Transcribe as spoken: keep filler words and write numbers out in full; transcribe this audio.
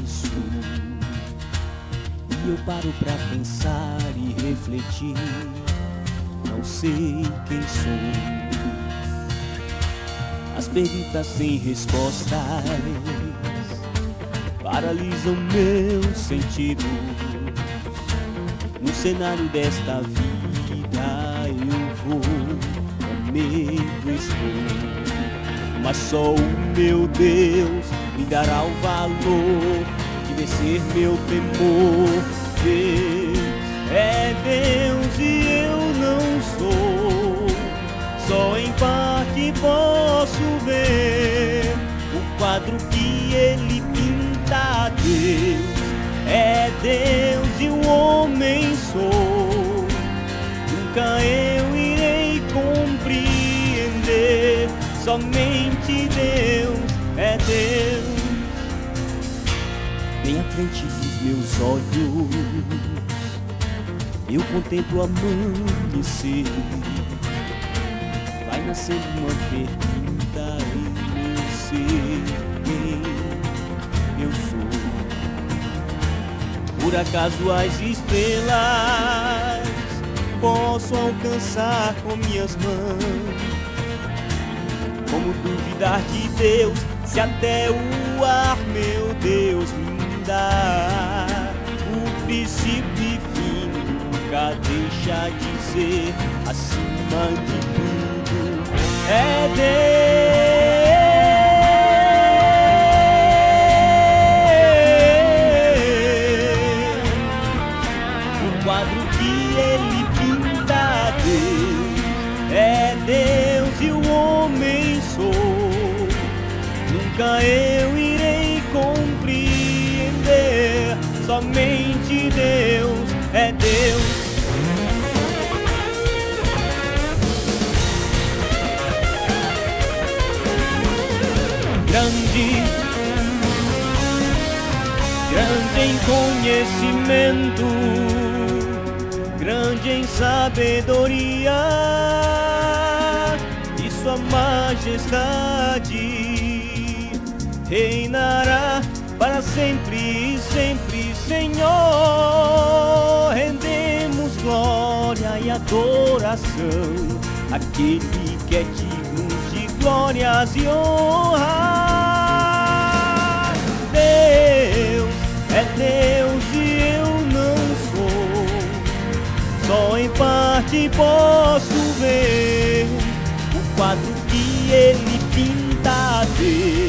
imenso. E eu paro pra pensar e refletir, não sei quem sou. As perguntas sem respostas paralisam meus sentidos. No cenário desta vida eu vou, com medo estou, mas só o meu Deus me dará o valor de vencer meu temor. Deus é Deus e eu não sou, só em parte posso ver o quadro que ele pinta. Deus é Deus e o homem sou, nunca eu irei compreender. Somente Deus é Deus. Bem à frente dos meus olhos eu contemplo o amanhecer. Vai nascendo uma pergunta em meu ser: quem eu sou? Por acaso as estrelas posso alcançar com minhas mãos? Como duvidar de Deus, se até o ar, meu Deus, me dá? O princípio e fim nunca deixa de ser, acima de tudo é Deus. O quadro que ele pinta, Deus é Deus e o homem sou, nunca eu irei compreender. Somente Deus é Deus. Grande, grande em conhecimento, grande em sabedoria, e sua majestade reinará para sempre e sempre, Senhor. Rendemos glória e adoração àquele que é digno de glórias e honra. Deus é Deus e eu não sou, só em parte posso ver o quadro que ele pinta. Deus